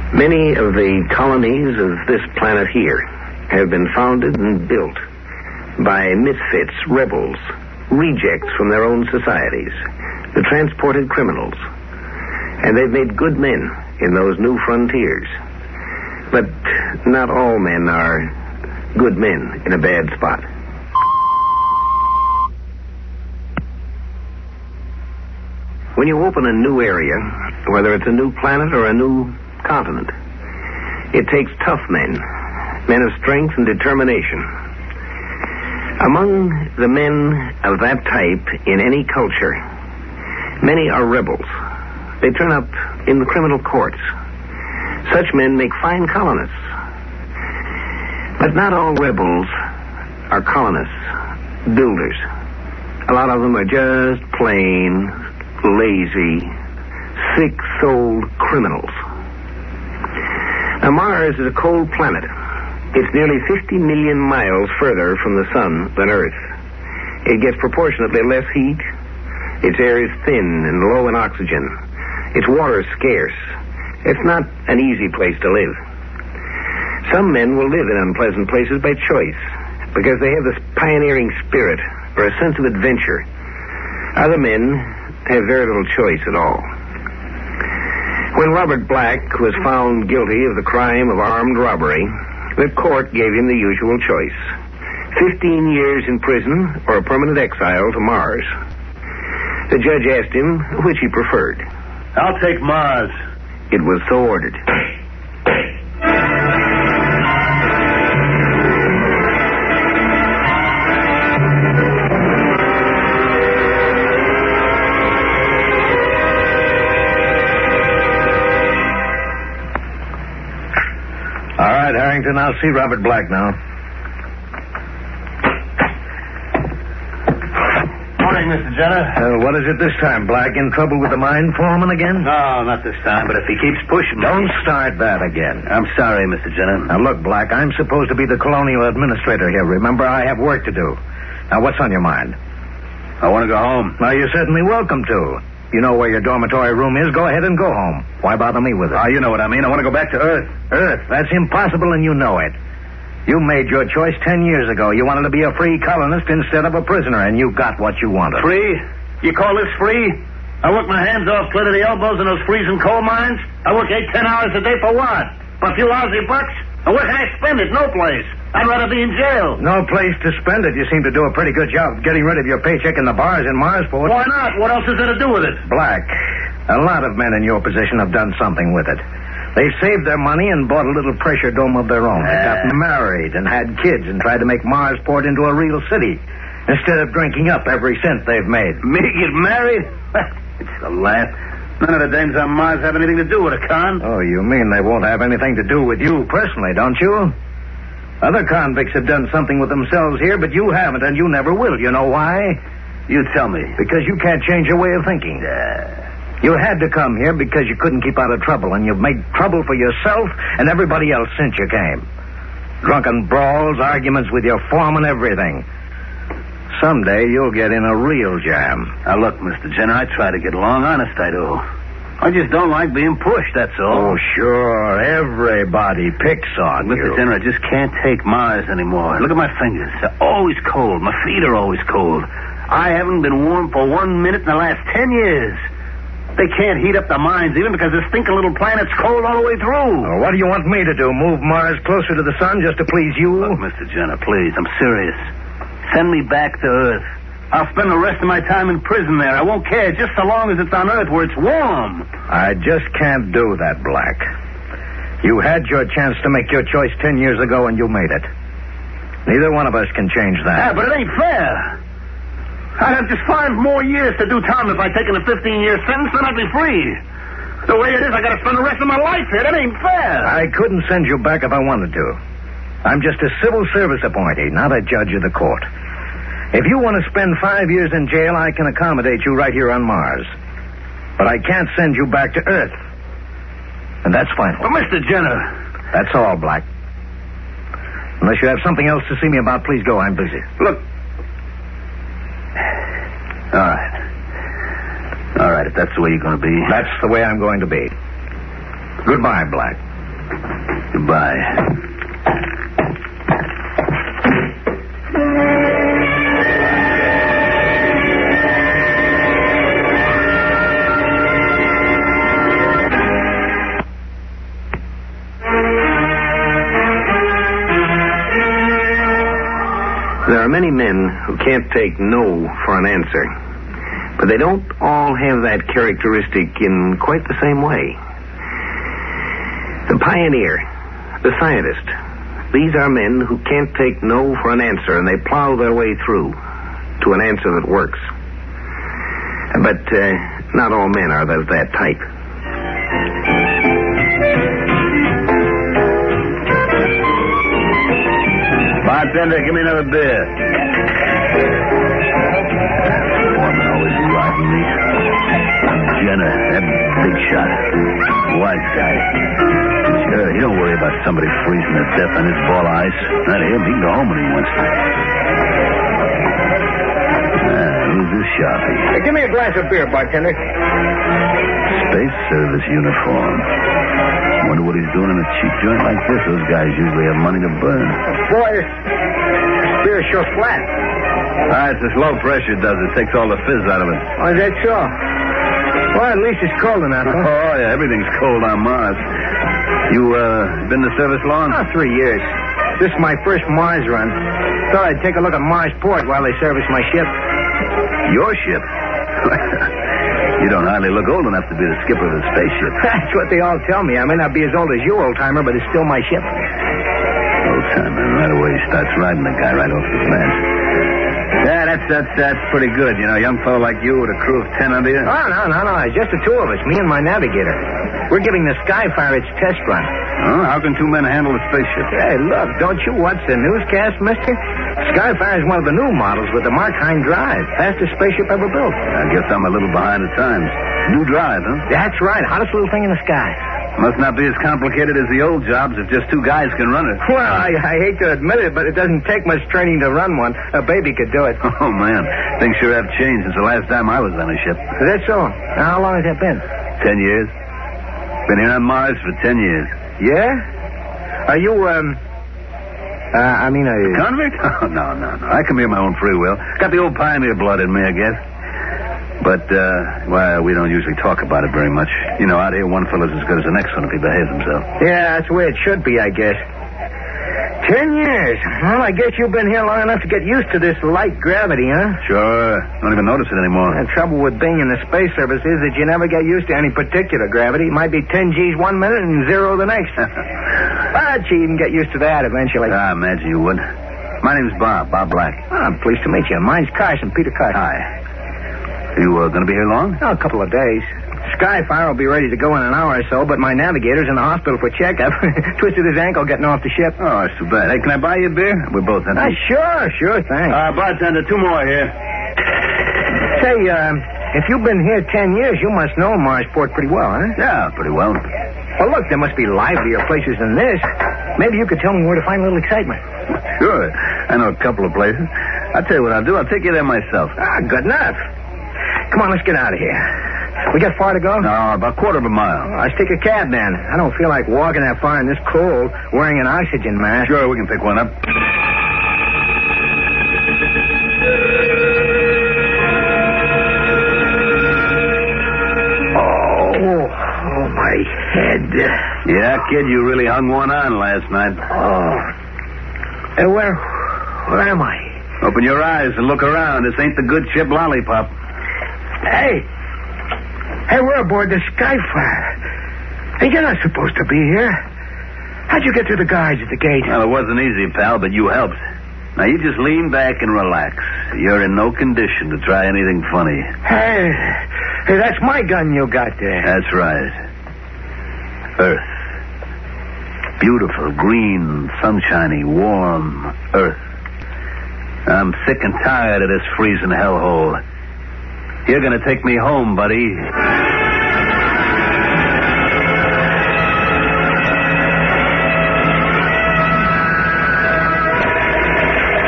Many of the colonies of this planet here have been founded and built by misfits, rebels, rejects from their own societies, the transported criminals. And they've made good men in those new frontiers. But not all men are good men in a bad spot. When you open a new area, whether it's a new planet or a new continent, it takes tough men, men of strength and determination. Among the men of that type in any culture, many are rebels. They turn up in the criminal courts. Such men make fine colonists. But not all rebels are colonists, builders. A lot of them are just plain, lazy, sick-souled criminals. Now, Mars is a cold planet. It's nearly 50 million miles further from the sun than Earth. It gets proportionately less heat. Its air is thin and low in oxygen. Its water is scarce. It's not an easy place to live. Some men will live in unpleasant places by choice because they have this pioneering spirit or a sense of adventure. Other men have very little choice at all. When Robert Black was found guilty of the crime of armed robbery, the court gave him the usual choice: 15 years in prison or a permanent exile to Mars. The judge asked him which he preferred. I'll take Mars. It was so ordered. All right, Harrington, I'll see Robert Black now. Morning, Mr. Jenner. What is it this time, Black? In trouble with the mine foreman again? No, not this time, but if he keeps pushing... Don't start that again. I'm sorry, Mr. Jenner. Now, look, Black, I'm supposed to be the colonial administrator here. Remember, I have work to do. Now, what's on your mind? I want to go home. Well, you're certainly welcome to. You know where your dormitory room is. Go ahead and go home. Why bother me with it? Oh, you know what I mean. I want to go back to Earth. Earth? That's impossible, and you know it. You made your choice 10 years ago. You wanted to be a free colonist instead of a prisoner, and you got what you wanted. Free? You call this free? I work my hands off clear to the elbows in those freezing coal mines. I work 8-10 hours a day for what? For a few lousy bucks? And where can I spend it? No place. I'd rather be in jail. No place to spend it. You seem to do a pretty good job getting rid of your paycheck in the bars in Marsport. Why not? What else is there to do with it? Black, a lot of men in your position have done something with it. They saved their money and bought a little pressure dome of their own. They got married and had kids and tried to make Marsport into a real city instead of drinking up every cent they've made. Me get married? It's a laugh. None of the dames on Mars have anything to do with it, Con. Oh, you mean they won't have anything to do with you personally, don't you? Other convicts have done something with themselves here, but you haven't, and you never will. You know why? You tell me. Because you can't change your way of thinking. You had to come here because you couldn't keep out of trouble, and you've made trouble for yourself and everybody else since you came. Drunken brawls, arguments with your foreman, everything. Someday you'll get in a real jam. Now, look, Mr. Jenner, I try to get along. Honest, I do. I just don't like being pushed, that's all. Oh, sure. Everybody picks on you. Mr. Jenner, I just can't take Mars anymore. Look at my fingers. They're always cold. My feet are always cold. I haven't been warm for 1 minute in the last 10 years. They can't heat up the mines even because this stinking little planet's cold all the way through. Well, what do you want me to do? Move Mars closer to the sun just to please you? Look, Mr. Jenner, please. I'm serious. Send me back to Earth. I'll spend the rest of my time in prison there. I won't care just so long as it's on Earth where it's warm. I just can't do that, Black. You had your chance to make your choice 10 years ago, and you made it. Neither one of us can change that. Yeah, but it ain't fair. I'd have just 5 more years to do time if I'd taken a 15-year sentence, then I'd be free. The way it is, I gotta spend the rest of my life here. That ain't fair. I couldn't send you back if I wanted to. I'm just a civil service appointee, not a judge of the court. If you want to spend 5 years in jail, I can accommodate you right here on Mars. But I can't send you back to Earth. And that's final. But, Mr. Jenner... That's all, Black. Unless you have something else to see me about, please go. I'm busy. Look... All right, if that's the way you're going to be. That's the way I'm going to be. Goodbye, Black. Goodbye. There are many men who can't take no for an answer, but they don't all have that characteristic in quite the same way. The pioneer, the scientist, these are men who can't take no for an answer, and they plow their way through to an answer that works. But not all men are of that type. Bartender, give me another beer. Woman always riding me. Jenner, that big shot. White guy. Sure, he don't worry about somebody freezing to death on his ball of ice. Not him. He can go home when he wants to. Who's this sharpie? Hey, give me a glass of beer, bartender. Space Service uniform. Wonder what he's doing in a cheap joint like this. Those guys usually have money to burn. Boy, this beer's sure flat. It's this low pressure does it. Takes all the fizz out of it. Oh, is that so? Well, at least it's cold enough, huh? Oh, yeah. Everything's cold on Mars. You, been in the service long? 3 years. This is my first Mars run. Thought I'd take a look at Marsport while they service my ship. Your ship? You don't hardly look old enough to be the skipper of the spaceship. That's what they all tell me. I may not be as old as you, old-timer, but it's still my ship. Old-timer, right away he starts riding the guy right off the bat. Yeah, that's pretty good. You know, a young fellow like you with a crew of 10 under you. Oh, no. It's just the two of us, me and my navigator. We're giving the Skyfire its test run. Oh, how can 2 men handle a spaceship? Hey, look, don't you watch the newscast, mister? Skyfire is one of the new models with the Markheim drive. Fastest spaceship ever built. I guess I'm a little behind the times. New drive, huh? That's right. Hottest little thing in the sky. Must not be as complicated as the old jobs if just 2 guys can run it. Well, I hate to admit it, but it doesn't take much training to run one. A baby could do it. Oh, man. Things sure have changed since the last time I was on a ship. Is that so? Now, how long has that been? 10 years. Been here on Mars for 10 years. Yeah? Are you, Convict? Oh, no. I come here my own free will. Got the old pioneer blood in me, I guess. But, we don't usually talk about it very much. You know, out here, one fellow's as good as the next one if he behaves himself. Yeah, that's the way it should be, I guess. 10 years. Well, I guess you've been here long enough to get used to this light gravity, huh? Sure. Don't even notice it anymore. The trouble with being in the space service is that you never get used to any particular gravity. It might be 10 G's one minute and 0 the next. But you can get used to that eventually. I imagine you would. My name's Bob Black. Oh, I'm pleased to meet you. Mine's Carson, Peter Carson. Hi. You going to be here long? Oh, a couple of days. Skyfire will be ready to go in an hour or so, but my navigator's in the hospital for checkup. Twisted his ankle getting off the ship. Oh, that's too bad. Hey, can I buy you a beer? We're both empty. Sure, thanks. Bartender, 2 more here. Say, if you've been here 10 years, you must know Marsport pretty well, huh? Yeah, pretty well. Well, look, there must be livelier places than this. Maybe you could tell me where to find a little excitement. Sure. I know a couple of places. I'll tell you what I'll do. I'll take you there myself. Good enough. Come on, let's get out of here. We got far to go? No, about a quarter of a mile. Let's take a cab, then. I don't feel like walking that far in this cold wearing an oxygen mask. Sure, we can pick one up. Oh, my head. Yeah, kid, you really hung one on last night. Oh. Hey, where am I? Open your eyes and look around. This ain't the good ship Lollipop. Hey, we're aboard the Skyfire. Hey, you're not supposed to be here. How'd you get through the guards at the gate? Well, it wasn't easy, pal, but you helped. Now, you just lean back and relax. You're in no condition to try anything funny. Hey, that's my gun you got there. That's right. Earth. Beautiful, green, sunshiny, warm Earth. I'm sick and tired of this freezing hellhole. You're going to take me home, buddy.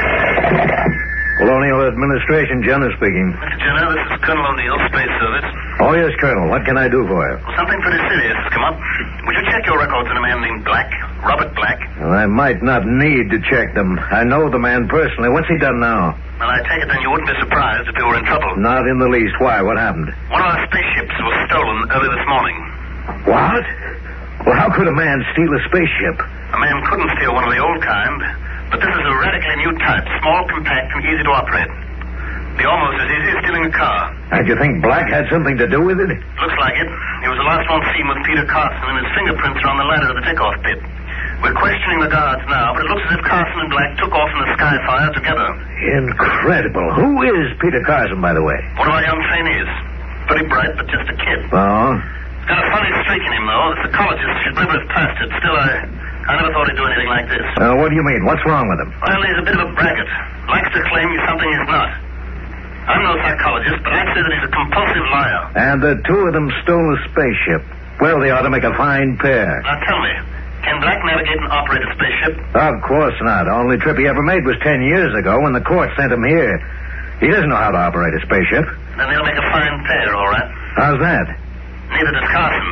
Colonial Administration, Jenner speaking. Jenner, this is Colonel O'Neill, Space Service. Oh, yes, Colonel. What can I do for you? Well, something pretty serious has come up. Would you check your records on a man named Black? Robert Black? Well, I might not need to check them. I know the man personally. What's he done now? Well, I take it then you wouldn't be surprised if you were in trouble. Not in the least. Why? What happened? One of our spaceships was stolen early this morning. What? Well, how could a man steal a spaceship? A man couldn't steal one of the old kind, but this is a radically new type, small, compact, and easy to operate. Be almost as easy as stealing a car. And you think Black had something to do with it? Looks like it. He was the last one seen with Peter Carson, and his fingerprints are on the ladder to the takeoff pit. We're questioning the guards now, but it looks as if Carson and Black took off in the Skyfire together. Incredible. Who is Peter Carson, by the way? One of our young trainees. Pretty bright, but just a kid. Oh? He's got a funny streak in him, though. The psychologist should never have passed it. Still, I never thought he'd do anything like this. What do you mean? What's wrong with him? Well, he's a bit of a braggart. Likes to claim he's something he's not. I'm no psychologist, but I'd say that he's a compulsive liar. And the two of them stole a spaceship. Well, they ought to make a fine pair. Now, tell me, can Black navigate and operate a spaceship? Of course not. The only trip he ever made was 10 years ago when the court sent him here. He doesn't know how to operate a spaceship. Then they'll make a fine pair, all right. How's that? Neither does Carson.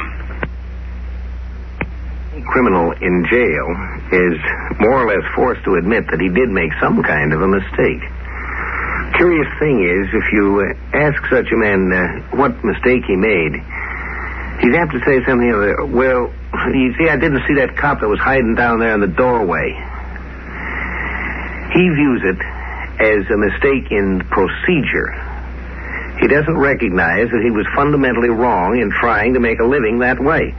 Criminal in jail is more or less forced to admit that he did make some kind of a mistake. Curious thing is, if you ask such a man what mistake he made, he's apt to say something other. Well, you see, I didn't see that cop that was hiding down there in the doorway. He views it as a mistake in procedure. He doesn't recognize that he was fundamentally wrong in trying to make a living that way.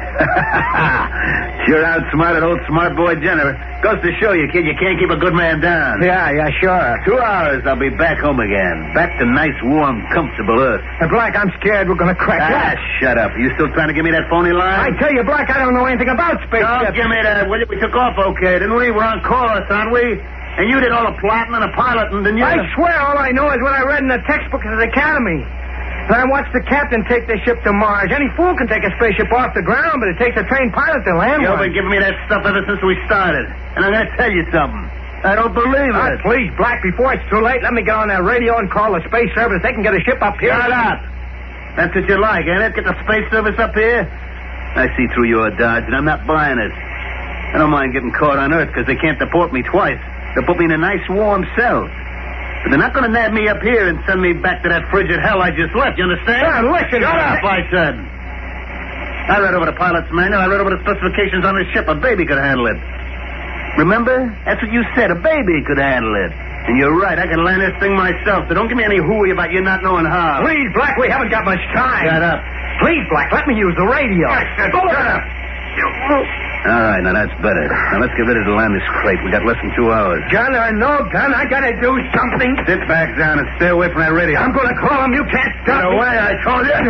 Sure outsmarted old smart boy Jenner. Goes to show you, kid, you can't keep a good man down. Yeah, sure. 2 hours, I'll be back home again. Back to nice, warm, comfortable Earth. Black, I'm scared we're going to crack Ah, shut up. You still trying to give me that phony line? I tell you, Black, I don't know anything about spaceships. Don't give me that, will you? We took off okay, didn't we? We're on course, aren't we? And you did all the plotting and the piloting, didn't you? I swear all I know is what I read in the textbook at the academy. And I watched the captain take the ship to Mars. Any fool can take a spaceship off the ground, but it takes a trained pilot to land You've one. been giving me that stuff ever since we started. And I'm going to tell you something. I don't believe it. Please, Black, before it's too late, let me get on that radio and call the space service. They can get a ship up here. Shut up. That's what you like, ain't it? Get the space service up here? I see through your dodge, and I'm not buying it. I don't mind getting caught on Earth because they can't deport me twice. They'll put me in a nice warm cell. But they're not going to nab me up here and send me back to that frigid hell I just left, you understand? Listen. Shut up, I said. I read over the pilot's manual. I read over the specifications on the ship. A baby could handle it. Remember? That's what you said. A baby could handle it. And you're right. I can land this thing myself. So don't give me any hooey about you not knowing how. Please, Black, we haven't got much time. Shut up. Please, Black, let me use the radio. Shut up. All right, now that's better. Now let's get ready to land this crate. We got less than 2 hours. Gun or no gun, I gotta do something. Sit back down and stay away from that radio. I'm gonna call him. You can't stop Get me. away, I told you.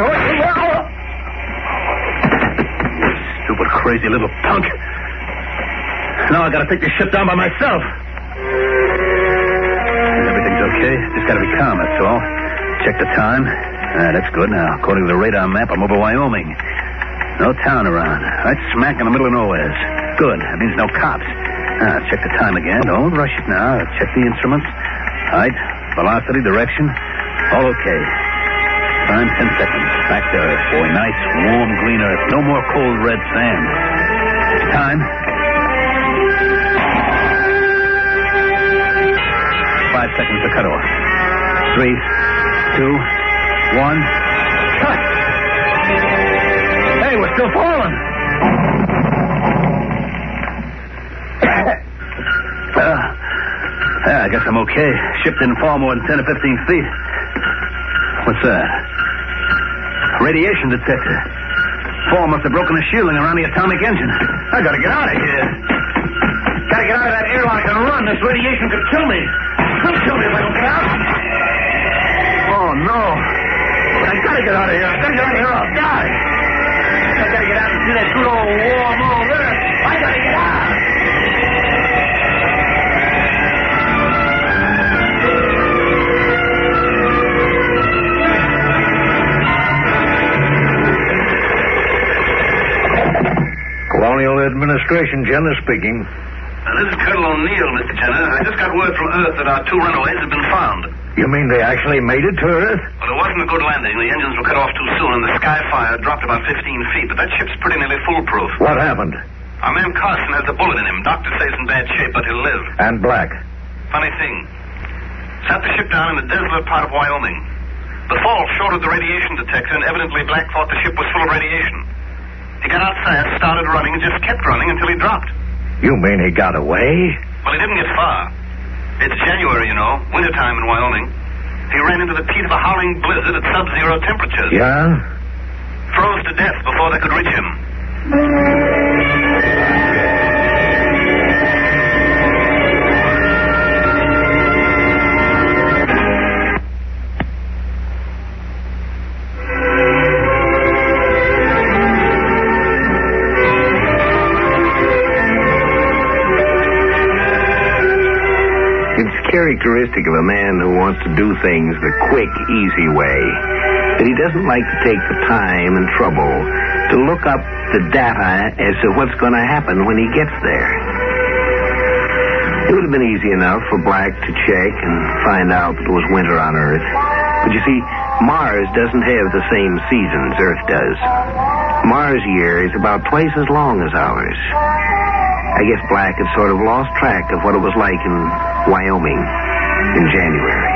Stupid, crazy little punk. Now I gotta take this ship down by myself. Everything's okay. Just gotta be calm, that's all. Check the time. That's good. Now, according to the radar map, I'm over Wyoming. No town around. Right smack in the middle of nowhere. Good. That means no cops. Check the time again. Don't rush it now. Check the instruments. Height, velocity, direction. All okay. Time 10 seconds. Back to Earth. Boy, nice, warm, green Earth. No more cold red sand. Time. 5 seconds to cut off. 3, 2, 1. Cut! Hey, we're still falling. I guess I'm okay. Ship didn't fall more than 10 or 15 feet. What's that? Radiation detector. Fall must have broken the shielding around the atomic engine. I gotta get out of here. Gotta get out of that airlock and run. This radiation could kill me. It'll kill me if I don't get out. Oh, no. I gotta get out of here. I gotta get out of here or I'll die. I gotta get out and see that good old warm old Earth. I gotta get out. Colonial Administration, Jenner speaking. This is Colonel O'Neill, Mr. Jenner. I just got word from Earth that our 2 runaways have been found. You mean they actually made it to Earth? Well, it wasn't a good landing. The engines were cut off too soon, and the Skyfire dropped about 15 feet. But that ship's pretty nearly foolproof. What happened? Our man Carson has a bullet in him. Doctor says in bad shape, but he'll live. And Black? Funny thing. Sat the ship down in the desolate part of Wyoming. The fall shorted the radiation detector, and evidently Black thought the ship was full of radiation. He got out fast, started running, and just kept running until he dropped. You mean he got away? Well, he didn't get far. It's January, you know, wintertime in Wyoming. He ran into the teeth of a howling blizzard at sub-zero temperatures. Yeah? Froze to death before they could reach him. Characteristic of a man who wants to do things the quick, easy way, that he doesn't like to take the time and trouble to look up the data as to what's going to happen when he gets there. It would have been easy enough for Black to check and find out that it was winter on Earth. But you see, Mars doesn't have the same seasons Earth does. Mars' year is about twice as long as ours. I guess Black had sort of lost track of what it was like in Wyoming in January.